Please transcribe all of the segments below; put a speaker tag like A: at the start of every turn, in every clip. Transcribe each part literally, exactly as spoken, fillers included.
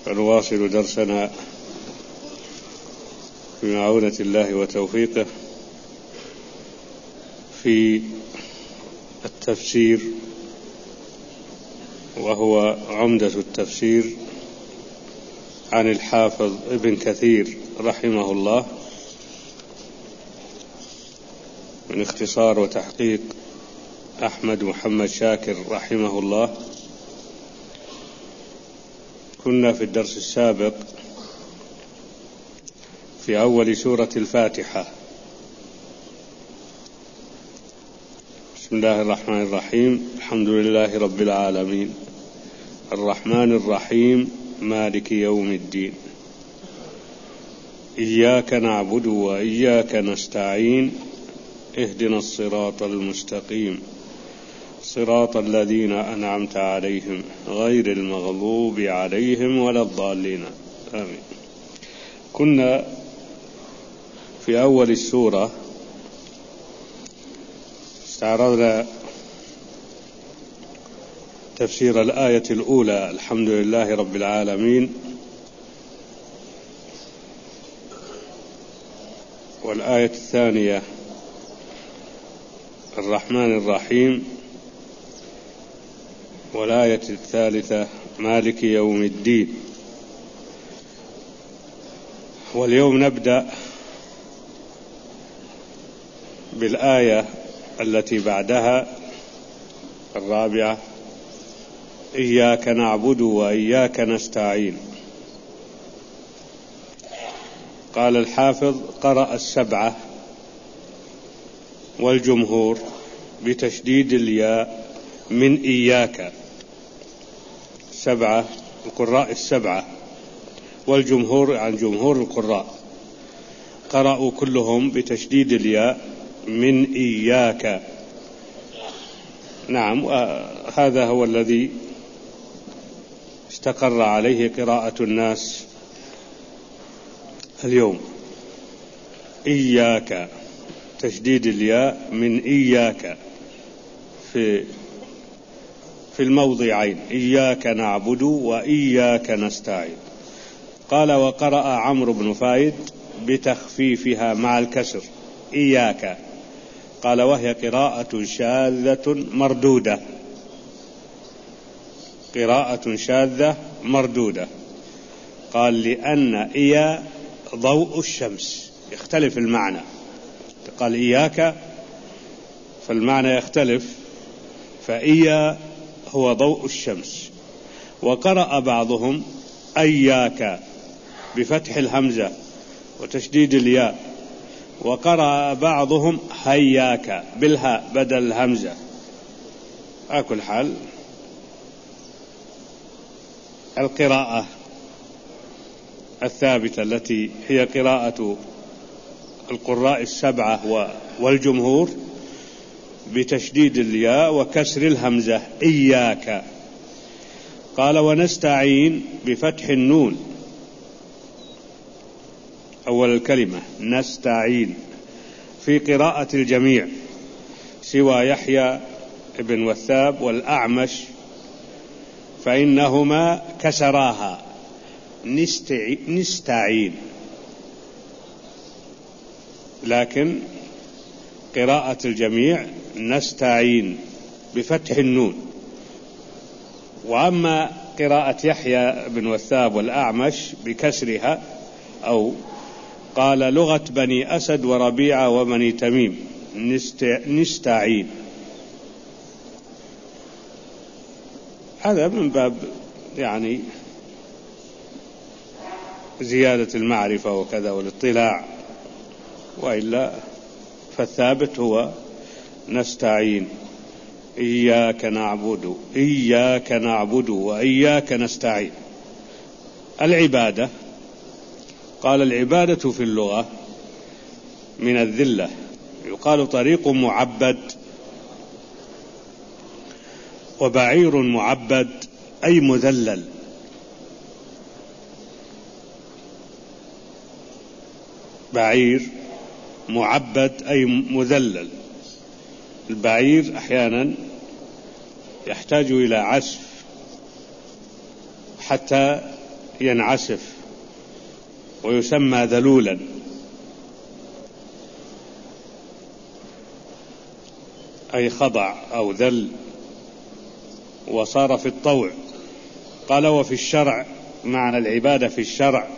A: نواصل درسنا بمعونة الله وتوفيقه في التفسير، وهو عمدة التفسير عن الحافظ ابن كثير رحمه الله، من اختصار وتحقيق أحمد محمد شاكر رحمه الله. كنا في الدرس السابق في أول سورة الفاتحة. بسم الله الرحمن الرحيم. الحمد لله رب العالمين الرحمن الرحيم مالك يوم الدين، إياك نعبد وإياك نستعين، اهدنا الصراط المستقيم، صراط الذين أنعمت عليهم غير المغضوب عليهم ولا الضالين، آمين. كنا في أول السورة استعرضنا تفسير الآية الأولى الحمد لله رب العالمين، والآية الثانية الرحمن الرحيم، والآية الثالثة مالك يوم الدين. واليوم نبدأ بالآية التي بعدها الرابعة، إياك نعبد وإياك نستعين. قال الحافظ: قرأ السبعة والجمهور بتشديد الياء من إياك، سبعة القراء السبعة، والجمهور عن جمهور القراء قرأوا كلهم بتشديد الياء من إياك. نعم، هذا هو الذي استقر عليه قراءة الناس اليوم، إياك، تشديد الياء من إياك في في الموضعين، إياك نعبد وإياك نستعين. قال: وقرأ عمرو بن فايد بتخفيفها مع الكسر إياك. قال: وهي قراءة شاذة مردودة، قراءة شاذة مردودة. قال: لأن إيا ضوء الشمس، يختلف المعنى. قال إياك فالمعنى يختلف، فإيا هو ضوء الشمس. وقرأ بعضهم أياك بفتح الهمزة وتشديد الياء، وقرأ بعضهم هياك بالهاء بدل الهمزة. على كل حال القراءة الثابتة التي هي قراءة القراء السبعة والجمهور بتشديد الياء وكسر الهمزة إياك. قال: ونستعين بفتح النون أول الكلمة، نستعين، في قراءة الجميع سوى يحيى ابن وثاب والأعمش، فإنهما كسراها نستعين، لكن قراءة الجميع نستعين بفتح النون. وأما قراءة يحيى بن وثاب والأعمش بكسرها، أو قال: لغة بني أسد وربيعة وبني تميم نستعين. هذا من باب يعني زيادة المعرفة وكذا والاطلاع، وإلا فالثابت هو نستعين، إياك نعبد إياك نعبد وإياك نستعين. العبادة، قال: العبادة في اللغة من الذلة، يقال طريق معبد وبعير معبد أي مذلل. بعير معبد أي مذلل. البعير أحيانا يحتاج إلى عسف حتى ينعسف ويسمى ذلولا. أي خضع أو ذل وصار في الطوع. قال وفي الشرع، معنى العبادة في الشرع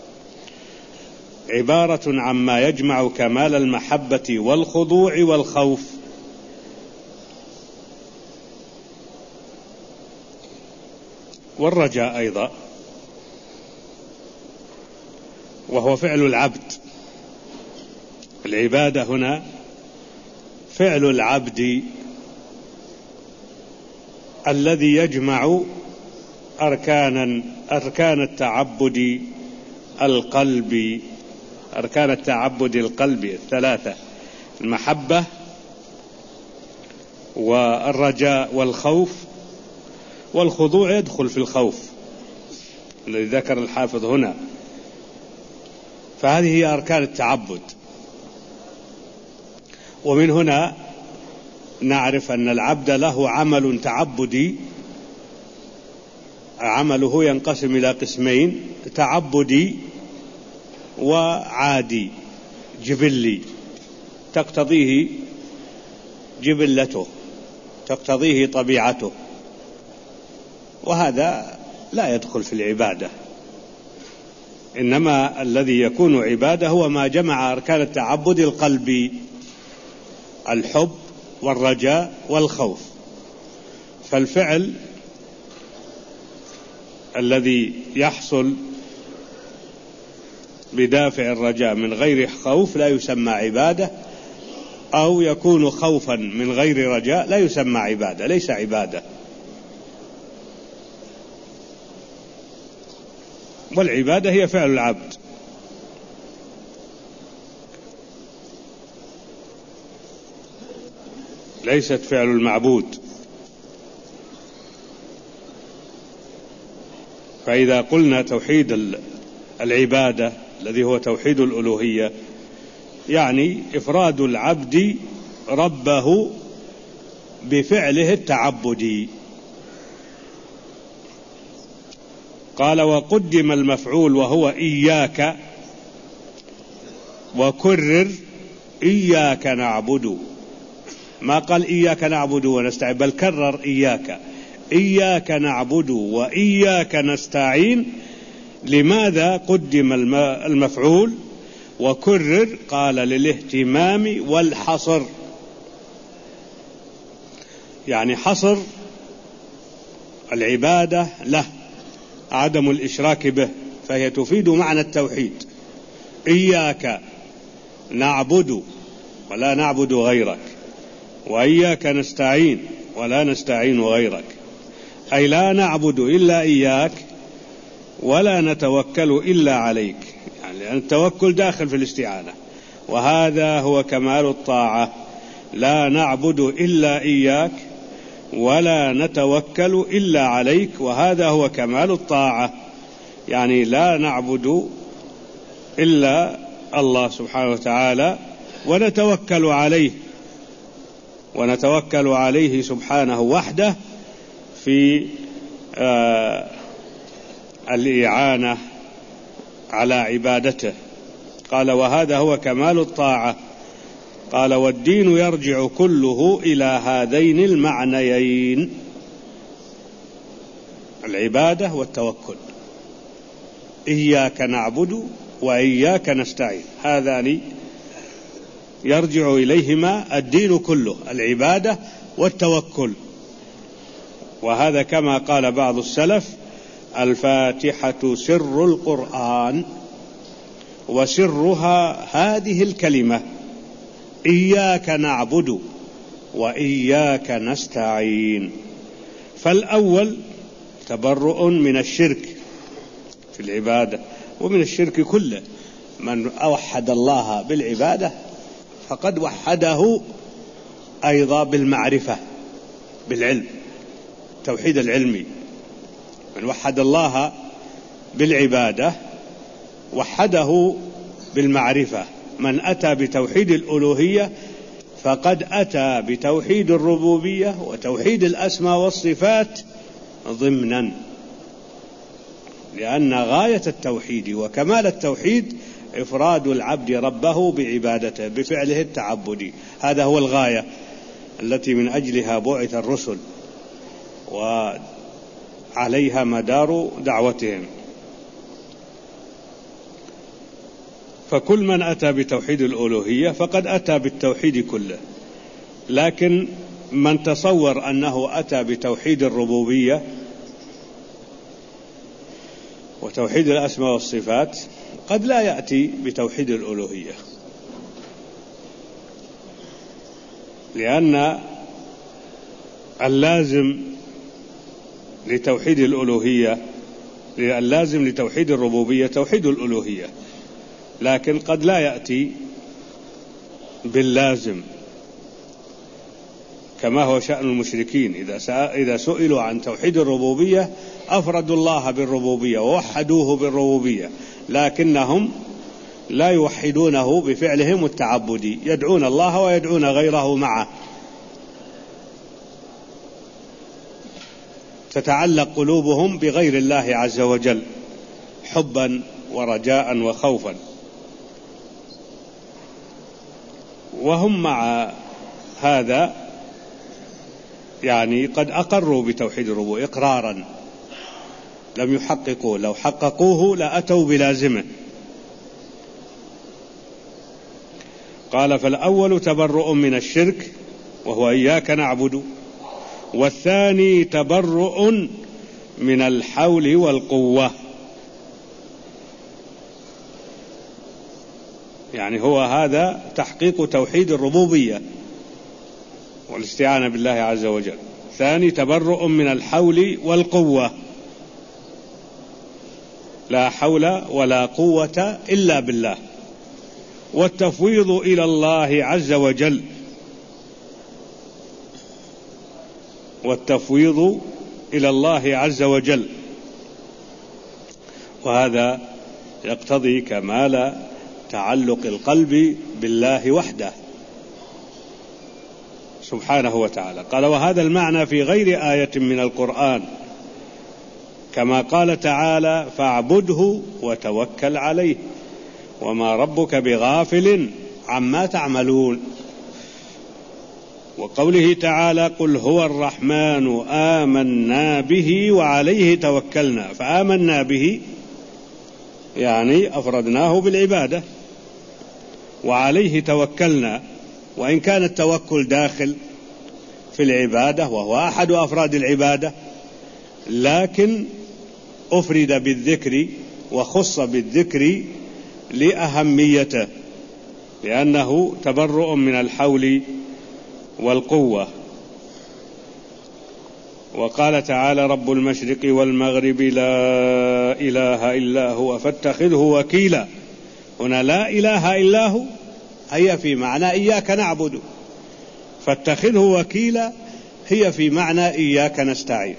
A: عبارة عما يجمع كمال المحبة والخضوع والخوف. والرجاء أيضا، وهو فعل العبد. العبادة هنا فعل العبد الذي يجمع أركانا أركان التعبد القلب أركان التعبد القلب الثلاثة: المحبة والرجاء والخوف. والخضوع يدخل في الخوف الذي ذكر الحافظ هنا. فهذه هي أركان التعبد. ومن هنا نعرف أن العبد له عمل تعبدي، عمله ينقسم إلى قسمين: تعبدي وعادي جبلي، تقتضيه جبلته، تقتضيه طبيعته، وهذا لا يدخل في العبادة. إنما الذي يكون عبادة هو ما جمع أركان التعبد القلبي: الحب والرجاء والخوف. فالفعل الذي يحصل بدافع الرجاء من غير خوف لا يسمى عبادة، أو يكون خوفا من غير رجاء لا يسمى عبادة، ليس عبادة. والعبادة هي فعل العبد. ليست فعل المعبود. فإذا قلنا توحيد العبادة الذي هو توحيد الألوهية، يعني إفراد العبد ربه بفعله التعبدي. قال وقدم المفعول وهو إياك، وكرر إياك نعبد. ما قال إياك نعبد ونستعين، بل كرر إياك إياك نعبد وإياك نستعين. لماذا قدم المفعول وكرر؟ قال للاهتمام والحصر، يعني حصر العبادة له، عدم الإشراك به، فهي تفيد معنى التوحيد. إياك نعبد ولا نعبد غيرك، وإياك نستعين ولا نستعين غيرك، أي لا نعبد إلا إياك ولا نتوكل إلا عليك. يعني التوكل داخل في الاستعانة، وهذا هو كمال الطاعة. لا نعبد إلا إياك ولا نتوكل إلا عليك، وهذا هو كمال الطاعة. يعني لا نعبد إلا الله سبحانه وتعالى، ونتوكل عليه ونتوكل عليه سبحانه وحده في آه الإعانة على عبادته. قال وهذا هو كمال الطاعة. قال والدين يرجع كله إلى هذين المعنيين: العبادة والتوكل. إياك نعبد وإياك نستعين، هذان يرجع إليهما الدين كله، العبادة والتوكل. وهذا كما قال بعض السلف: الفاتحة سر القرآن، وسرها هذه الكلمة: إياك نعبد وإياك نستعين. فالأول تبرؤ من الشرك في العبادة ومن الشرك كله. من أوحد الله بالعبادة فقد وحده أيضا بالمعرفة، بالعلم، توحيد العلمي. من وحد الله بالعبادة وحده بالمعرفة. من أتى بتوحيد الألوهية فقد أتى بتوحيد الربوبية وتوحيد الأسماء والصفات ضمنا. لأن غاية التوحيد وكمال التوحيد إفراد العبد ربه بعبادته بفعله التعبدي، هذا هو الغاية التي من أجلها بعث الرسل وعليها مدار دعوتهم. فكل من أتى بتوحيد الألوهية فقد أتى بالتوحيد كله، لكن من تصور أنه أتى بتوحيد الربوبية وتوحيد الأسماء والصفات قد لا يأتي بتوحيد الألوهية، لأن اللازم لتوحيد الألوهية اللازم لتوحيد الربوبية توحيد الألوهية، لكن قد لا يأتي باللازم، كما هو شأن المشركين. إذا سئلوا عن توحيد الربوبية أفردوا الله بالربوبية ووحدوه بالربوبية، لكنهم لا يوحدونه بفعلهم التعبدي، يدعون الله ويدعون غيره معه، تتعلق قلوبهم بغير الله عز وجل حبا ورجاء وخوفا. وهم مع هذا يعني قد أقروا بتوحيد الربوبية إقرارا لم يحققوه، لو حققوه لأتوا بلازمه. قال: فالأول تبرؤ من الشرك وهو إياك نعبد، والثاني تبرؤ من الحول والقوة. يعني هو هذا تحقيق توحيد الربوبية والاستعانة بالله عز وجل. ثاني تبرؤ من الحول والقوة، لا حول ولا قوة إلا بالله، والتفويض إلى الله عز وجل والتفويض إلى الله عز وجل وهذا يقتضي كمال تعلق القلب بالله وحده سبحانه وتعالى. قال: وهذا المعنى في غير آية من القرآن، كما قال تعالى: فاعبده وتوكل عليه وما ربك بغافل عما تعملون. وقوله تعالى: قل هو الرحمن آمنا به وعليه توكلنا. فآمنا به يعني أفردناه بالعبادة، وعليه توكلنا، وإن كان التوكل داخل في العبادة وهو أحد أفراد العبادة، لكن أفرد بالذكر وخص بالذكر لأهميته، لأنه تبرؤ من الحول والقوة. وقال تعالى: رب المشرق والمغرب لا إله إلا هو فاتخذه وكيلا. هنا لا إله إلا هو هي في معنى إياك نعبد، فاتخذه وكيلا هي في معنى إياك نستعين.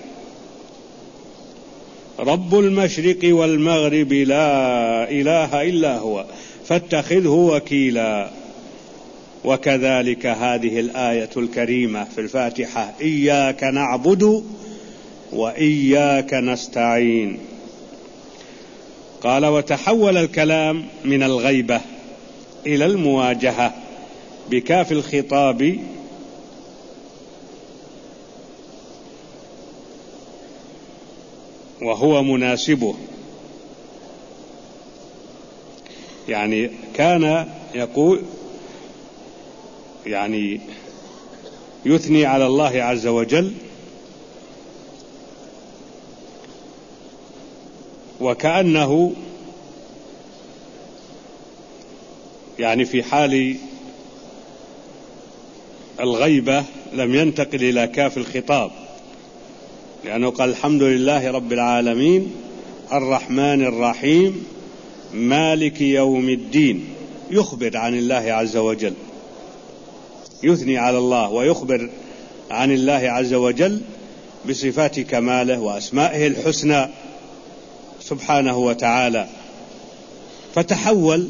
A: رب المشرق والمغرب لا إله إلا هو فاتخذه وكيلا. وكذلك هذه الآية الكريمة في الفاتحة: إياك نعبد وإياك نستعين. قال: وتحول الكلام من الغيبة إلى المواجهة بكاف الخطاب وهو مناسبه. يعني كان يقول يعني يثني على الله عز وجل وكأنه يعني في حال الغيبة لم ينتقل إلى كاف الخطاب، لأنه قال: الحمد لله رب العالمين الرحمن الرحيم مالك يوم الدين، يخبر عن الله عز وجل، يثني على الله ويخبر عن الله عز وجل بصفات كماله وأسمائه الحسنى سبحانه وتعالى. فتحول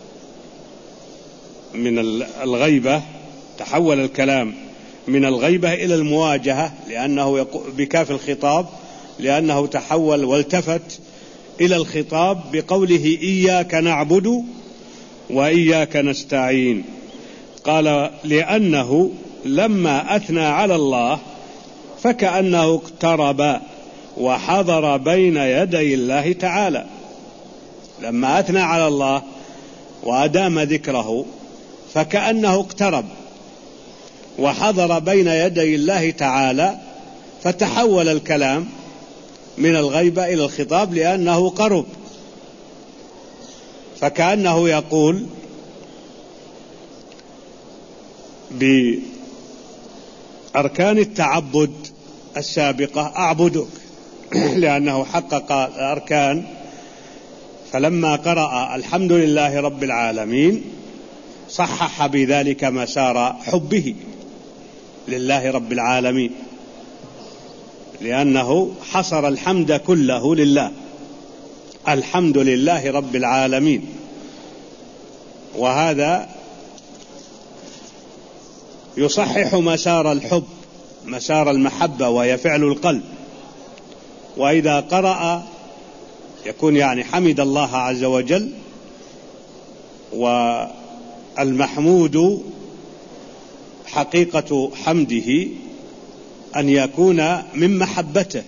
A: من الغيبة، تحول الكلام من الغيبة إلى المواجهة، لأنه بكاف الخطاب، لأنه تحول والتفت إلى الخطاب بقوله إياك نعبد وإياك نستعين. قال لأنه لما أثنى على الله فكأنه اقترب وحضر بين يدي الله تعالى. لما أثنى على الله وأدام ذكره فكأنه اقترب وحضر بين يدي الله تعالى، فتحول الكلام من الغيبة إلى الخطاب لأنه قرب، فكأنه يقول بأركان التعبد السابقة أعبدك لأنه حقق الأركان. فلما قرأ الحمد لله رب العالمين صحح بذلك مسار حبه لله رب العالمين، لأنه حصر الحمد كله لله، الحمد لله رب العالمين. وهذا يصحح مسار الحب، مسار المحبة، وهي فعل القلب. وإذا قرأ يكون يعني حمد الله عز وجل، والمحمود حقيقة حمده أن يكون من محبته،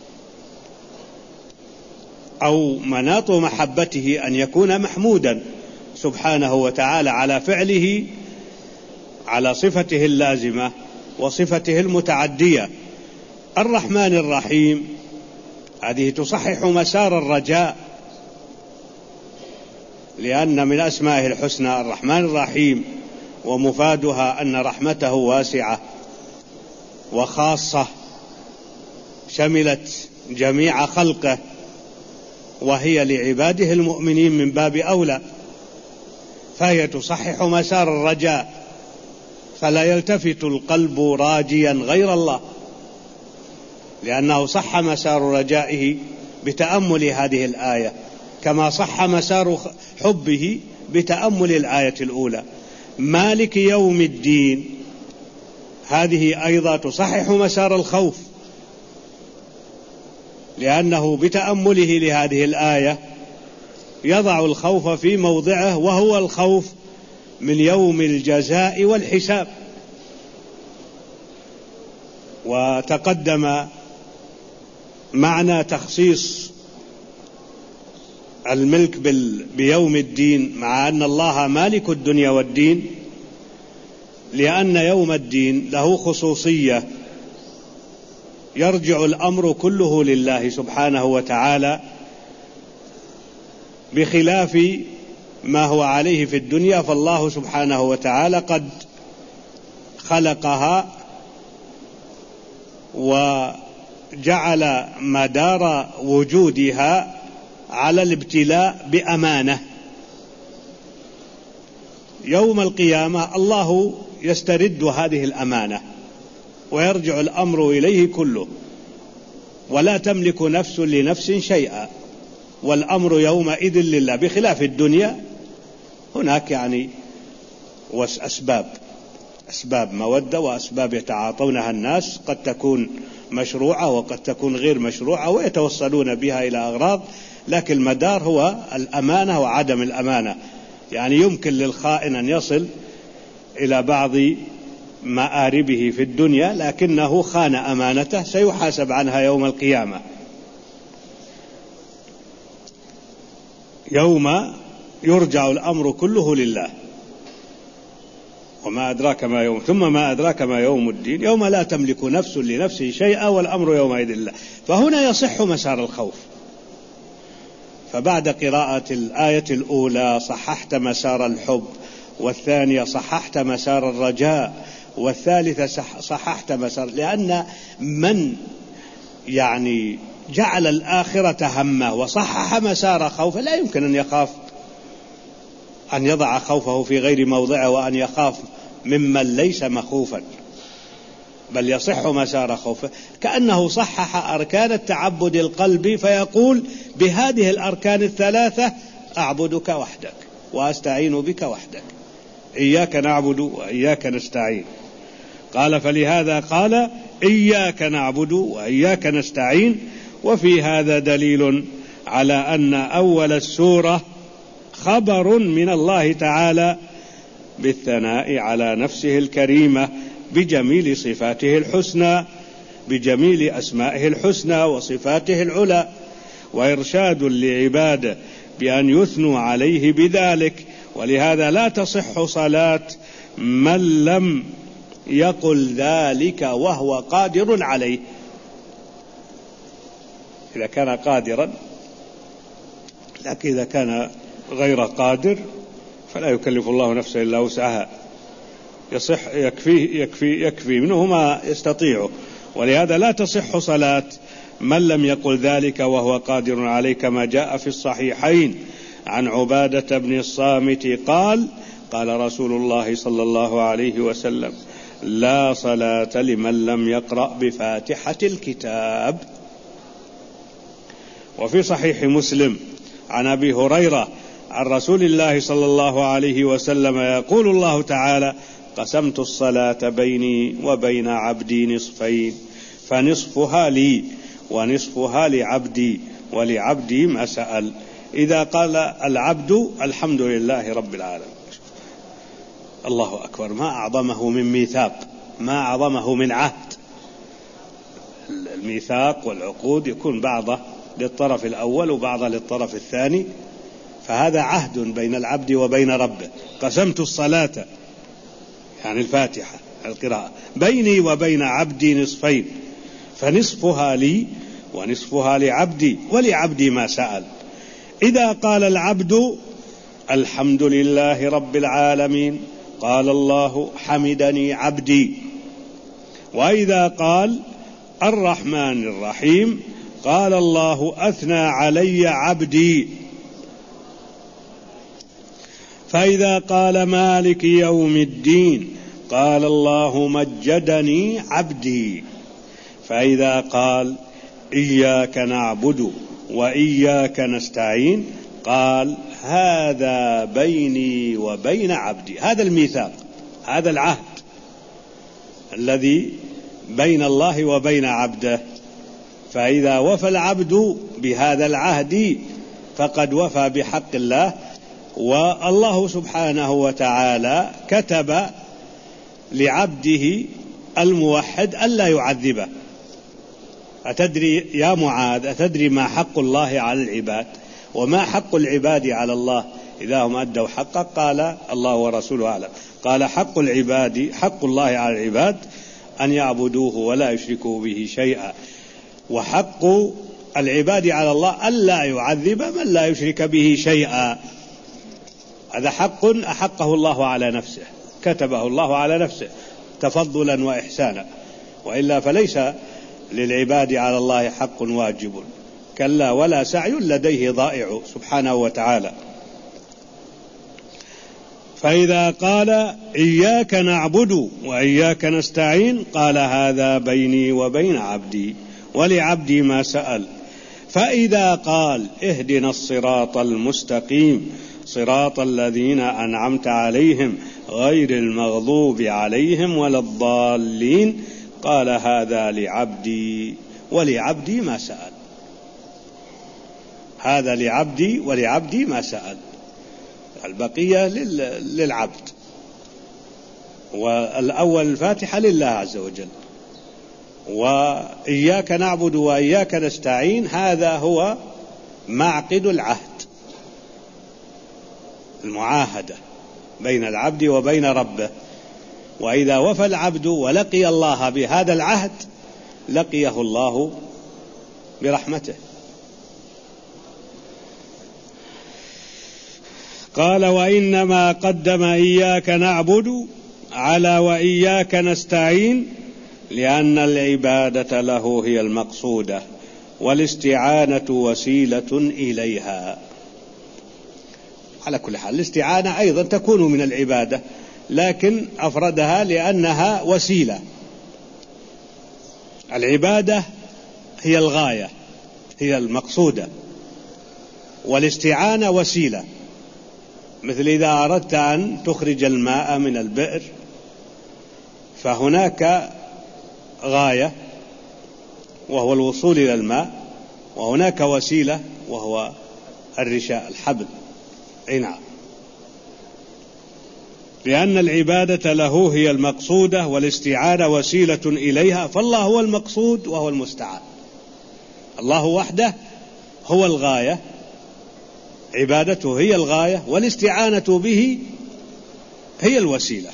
A: أو مناط محبته أن يكون محمودا سبحانه وتعالى على فعله، على صفته اللازمة وصفته المتعدية. الرحمن الرحيم هذه تصحح مسار الرجاء، لأن من أسمائه الحسنى الرحمن الرحيم، ومفادها أن رحمته واسعة وخاصة شملت جميع خلقه، وهي لعباده المؤمنين من باب أولى، فهي تصحح مسار الرجاء، فلا يلتفت القلب راجيا غير الله، لأنه صح مسار رجائه بتأمل هذه الآية، كما صح مسار حبه بتأمل الآية الأولى. مالك يوم الدين هذه أيضا تصحح مسار الخوف، لأنه بتأمله لهذه الآية يضع الخوف في موضعه، وهو الخوف من يوم الجزاء والحساب. وتقدم معنى تخصيص الملك بيوم الدين، مع أن الله مالك الدنيا والدين، لأن يوم الدين له خصوصية، يرجع الأمر كله لله سبحانه وتعالى، بخلاف ما هو عليه في الدنيا، فالله سبحانه وتعالى قد خلقها وجعل مدار وجودها على الابتلاء بأمانة. يوم القيامة الله يسترد هذه الأمانة ويرجع الأمر إليه كله، ولا تملك نفس لنفس شيئا، والأمر يومئذ لله، بخلاف الدنيا هناك يعني أسباب أسباب مودة وأسباب يتعاطونها الناس، قد تكون مشروعة وقد تكون غير مشروعة، ويتوصلون بها إلى أغراض، لكن المدار هو الأمانة وعدم الأمانة. يعني يمكن للخائن أن يصل إلى بعض مآربه في الدنيا، لكنه خان أمانته، سيحاسب عنها يوم القيامة. يوم يرجع الأمر كله لله. وما أدراك ما يوم ثم ما أدراك ما يوم الدين، يوم لا تملك نفس لنفس شيئا والأمر يومئذ لله. فهنا يصح مسار الخوف. فبعد قراءة الآية الأولى صححت مسار الحب، والثانية صححت مسار الرجاء، والثالثة صححت مسار، لأن من يعني جعل الآخرة همه وصحح مسار خوفه لا يمكن أن يخاف، أن يضع خوفه في غير موضعه، وأن يخاف ممن ليس مخوفا، بل يصح مسار خوفه، كأنه صحح أركان التعبد القلبي، فيقول بهذه الأركان الثلاثة أعبدك وحدك وأستعين بك وحدك، إياك نعبد وإياك نستعين. قال فلهذا قال إياك نعبد وإياك نستعين. وفي هذا دليل على أن أول السورة خبر من الله تعالى بالثناء على نفسه الكريمة بجميل صفاته الحسنى، بجميل أسمائه الحسنى وصفاته العلى، وإرشاد لعباده بأن يثنوا عليه بذلك. ولهذا لا تصح صلاة من لم يقل ذلك وهو قادر عليه. إذا كان قادرا، لكن إذا كان غير قادر فلا يكلف الله نفسا إلا وسعها، يصح يكفي يكفي يكفي منه ما يستطيعه. ولهذا لا تصح صلاة من لم يقل ذلك وهو قادر عليه، كما جاء في الصحيحين عن عبادة بن الصامت قال: قال رسول الله صلى الله عليه وسلم: لا صلاة لمن لم يقرأ بفاتحة الكتاب. وفي صحيح مسلم عن أبي هريرة عن رسول الله صلى الله عليه وسلم يقول الله تعالى: قسمت الصلاة بيني وبين عبدي نصفين، فنصفها لي ونصفها لعبدي، ولعبدي ما سأل. إذا قال العبد الحمد لله رب العالمين، الله أكبر، ما أعظمه من ميثاق، ما أعظمه من عهد. الميثاق والعقود يكون بعضه للطرف الأول وبعضه للطرف الثاني، فهذا عهد بين العبد وبين ربه. قسمت الصلاة يعني الفاتحة القراءة بيني وبين عبدي نصفين، فنصفها لي ونصفها لعبدي، ولعبدي ما سأل. إذا قال العبد الحمد لله رب العالمين قال الله حمدني عبدي. وإذا قال الرحمن الرحيم قال الله أثنى علي عبدي. فإذا قال مالك يوم الدين قال الله مجدني عبدي. فإذا قال إياك نعبد وإياك نستعين قال هذا بيني وبين عبدي. هذا الميثاق، هذا العهد الذي بين الله وبين عبده. فإذا وفى العبد بهذا العهد فقد وفى بحق الله. والله سبحانه وتعالى كتب لعبده الموحد ألا يعذبه. أتدري يا معاذ، أتدري ما حق الله على العباد وما حق العباد على الله إذا هم أدوا حقه؟ قال الله ورسوله أعلم. قال حق العباد، حق الله على العباد أن يعبدوه ولا يشركوا به شيئا، وحق العباد على الله ألا يعذب من لا يشرك به شيئا. هذا حق أحقه الله على نفسه، كتبه الله على نفسه تفضلا وإحسانا، وإلا فليس للعباد على الله حق واجب، كلا ولا سعي لديه ضائع سبحانه وتعالى. فإذا قال إياك نعبد وإياك نستعين قال هذا بيني وبين عبدي ولعبدي ما سأل. فإذا قال اهدنا الصراط المستقيم صراط الذين أنعمت عليهم غير المغضوب عليهم ولا الضالين قال هذا لعبدي ولعبدي ما سأل. هذا لعبدي ولعبدي ما سأل، البقية للعبد. والأول الفاتحة لله عز وجل. وإياك نعبد وإياك نستعين هذا هو معقد العهد، المعاهدة بين العبد وبين ربه. وإذا وفى العبد ولقي الله بهذا العهد لقيه الله برحمته. قال وإنما قدم إياك نعبد على وإياك نستعين لأن العبادة له هي المقصودة والاستعانة وسيلة إليها. على كل حال الاستعانة أيضا تكون من العبادة، لكن أفردها لأنها وسيلة. العبادة هي الغاية، هي المقصودة، والاستعانة وسيلة. مثل إذا أردت أن تخرج الماء من البئر فهناك غاية وهو الوصول إلى الماء، وهناك وسيلة وهو الرشاء الحبل. أي نعم، لأن العبادة له هي المقصودة والاستعانة وسيلة إليها، فالله هو المقصود وهو المستعان. الله وحده هو الغاية، عبادته هي الغاية، والاستعانة به هي الوسيلة.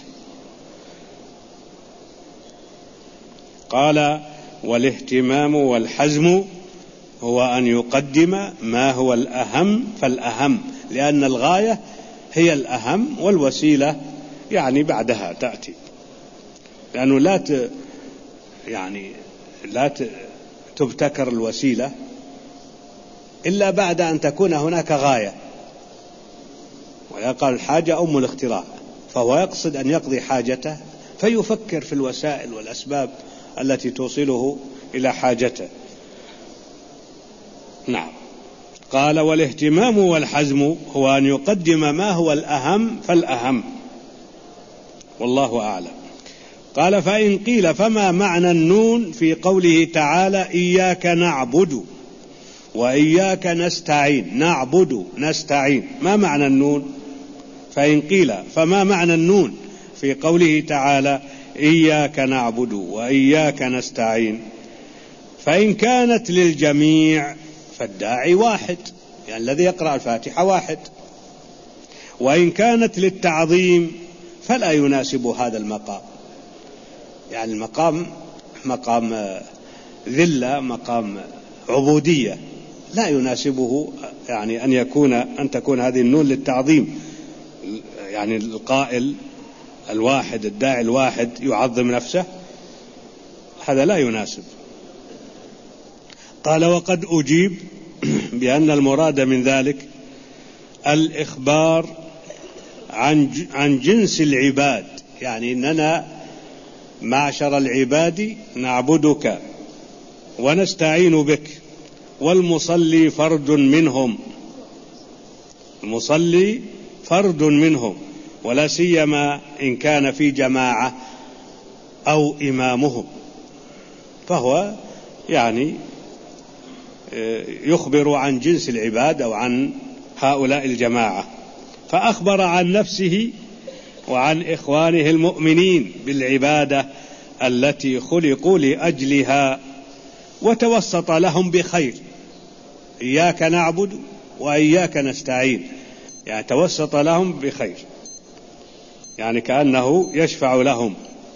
A: قال: والاهتمام والحزم هو أن يقدم ما هو الأهم فالأهم، لأن الغاية هي الأهم والوسيلة يعني بعدها تأتي، لأنه لا ت... يعني لا ت... تبتكر الوسيلة إلا بعد أن تكون هناك غاية. ويقال الحاجة أم الاختراع، فهو يقصد أن يقضي حاجته فيفكر في الوسائل والأسباب التي توصله إلى حاجته. نعم. قال: والاهتمام والحزم هو أن يقدم ما هو الأهم فالأهم، والله أعلم. قال: فإن قيل فما معنى النون في قوله تعالى: إياك نعبد وإياك نستعين؟ نعبد نستعين، ما معنى النون؟ فإن قيل فما معنى النون في قوله تعالى: إياك نعبد وإياك نستعين؟ فإن كانت للجميع فالداعي واحد، يعني الذي يقرأ الفاتحة واحد. وإن كانت للتعظيم فلا يناسب هذا المقام، يعني المقام مقام ذلة، مقام عبودية، لا يناسبه يعني أن يكون أن تكون هذه النون للتعظيم، يعني القائل الواحد الداعي الواحد يعظم نفسه، هذا لا يناسب. قال: وقد أجيب بأن المراد من ذلك الإخبار عن عن جنس العباد، يعني إننا معشر العباد نعبدك ونستعين بك، والمصلي فرد منهم، المصلي فرد منهم، ولا سيما إن كان في جماعة أو إمامهم، فهو يعني يخبر عن جنس العباد أو عن هؤلاء الجماعة. فأخبر عن نفسه وعن إخوانه المؤمنين بالعبادة التي خلقوا لأجلها، وتوسط لهم بخير. إياك نعبد وإياك نستعين، يعني توسط لهم بخير، يعني كأنه يشفع لهم.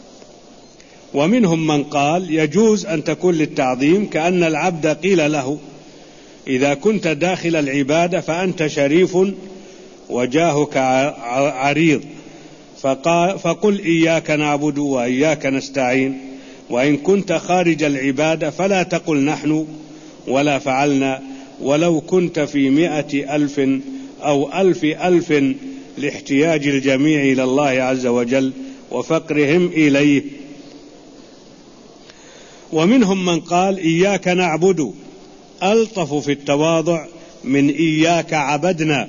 A: ومنهم من قال يجوز أن تكون للتعظيم، كأن العبد قيل له: إذا كنت داخل العبادة فأنت شريف وجاهك عريض، فقل إياك نعبد وإياك نستعين. وإن كنت خارج العبادة فلا تقل نحن ولا فعلنا، ولو كنت في مئة ألف أو ألف ألف، لاحتياج الجميع إلى الله عز وجل وفقرهم إليه. ومنهم من قال إياك نعبد ألطف في التواضع من إياك عبدنا،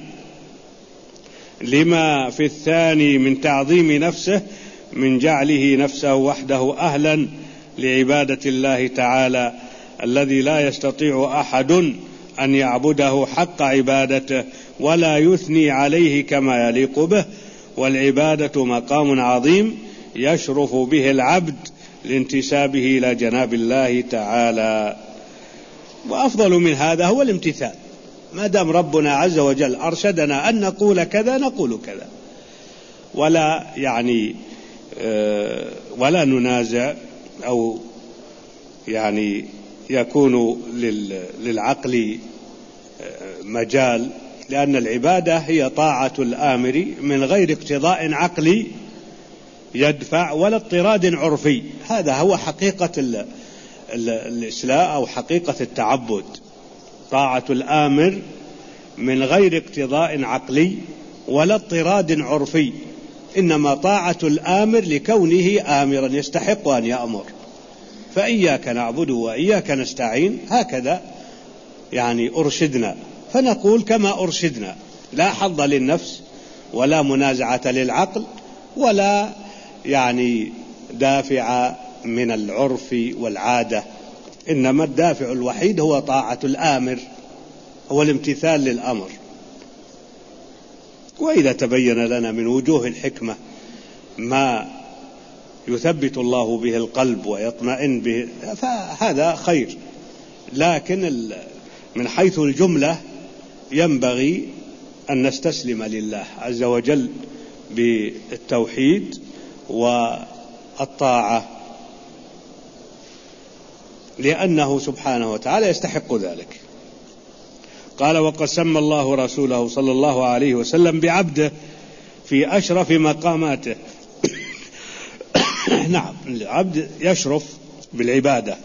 A: لما في الثاني من تعظيم نفسه من جعله نفسه وحده أهلا لعبادة الله تعالى، الذي لا يستطيع أحد أن يعبده حق عبادته ولا يثني عليه كما يليق به. والعبادة مقام عظيم يشرف به العبد لانتسابه إلى جناب الله تعالى، وأفضل من هذا هو الامتثال. ما دام ربنا عز وجل أرشدنا أن نقول كذا نقول كذا، ولا يعني ولا ننازع أو يعني يكون للعقل مجال، لأن العبادة هي طاعة الآمر من غير اقتضاء عقلي يدفع ولا اضطراد عرفي. هذا هو حقيقة ال ال الإسلام أو حقيقة التعبد، طاعة الآمر من غير اقتضاء عقلي ولا اضطراد عرفي، إنما طاعة الآمر لكونه آمرا يستحق أن يأمر. فإياك نعبد وإياك نستعين، هكذا يعني أرشدنا، فنقول كما أرشدنا، لا حظ للنفس ولا منازعة للعقل ولا يعني دافع من العرف والعادة، إنما الدافع الوحيد هو طاعة الآمر. هو الامتثال للأمر. وإذا تبين لنا من وجوه الحكمة ما يثبت الله به القلب ويطمئن به فهذا خير، لكن من حيث الجملة ينبغي أن نستسلم لله عز وجل بالتوحيد والطاعة، لأنه سبحانه وتعالى يستحق ذلك. قال: وقد سمى الله رسوله صلى الله عليه وسلم بعبده في أشرف مقاماته. نعم، العبد يشرف بالعبادة،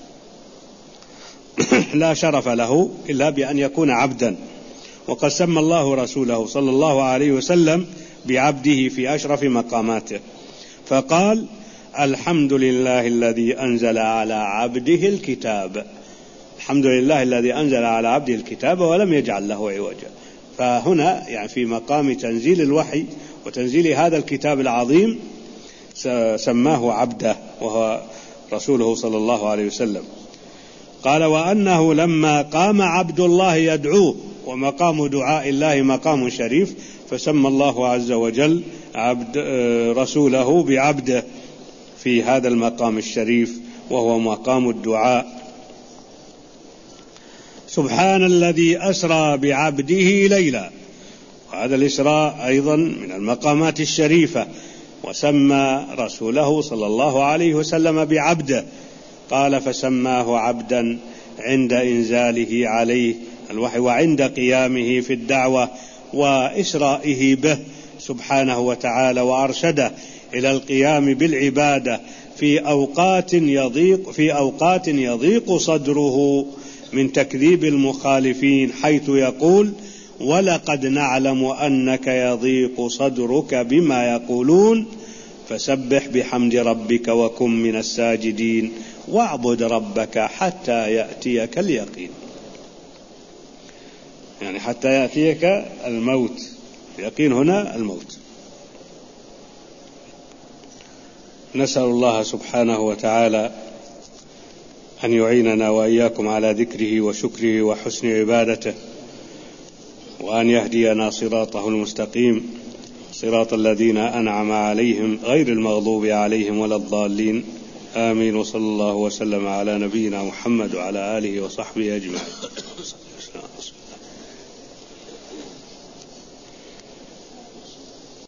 A: لا شرف له إلا بأن يكون عبدا. وقد سمى الله رسوله صلى الله عليه وسلم بعبده في أشرف مقاماته، فقال: الحمد لله الذي أنزل على عبده الكتاب. الحمد لله الذي أنزل على عبده الكتاب ولم يجعل له عوجا. فهنا يعني في مقام تنزيل الوحي وتنزيل هذا الكتاب العظيم سماه عبده وهو رسوله صلى الله عليه وسلم. قال: وأنه لما قام عبد الله يدعوه، ومقام دعاء الله مقام شريف، فسمى الله عز وجل عبد رسوله بعبده في هذا المقام الشريف وهو مقام الدعاء. سبحان الذي أسرى بعبده ليلا، وهذا الإسراء أيضا من المقامات الشريفة، وسمى رسوله صلى الله عليه وسلم بعبده. قال: فسماه عبدا عند إنزاله عليه الوحي وعند قيامه في الدعوة وإسرائه به سبحانه وتعالى، وأرشده إلى القيام بالعبادة في أوقات يضيق في أوقات يضيق صدره من تكذيب المخالفين، حيث يقول: ولقد نعلم أنك يضيق صدرك بما يقولون فسبح بحمد ربك وكن من الساجدين واعبد ربك حتى يأتيك اليقين. يعني حتى يأتيك الموت، اليقين هنا الموت. نسأل الله سبحانه وتعالى أن يعيننا وإياكم على ذكره وشكره وحسن عبادته، وأن يهدينا صراطه المستقيم، صراط الذين أنعم عليهم غير المغضوب عليهم ولا الضالين. آمين. وصلى الله وسلم على نبينا محمد وعلى آله وصحبه أجمعين.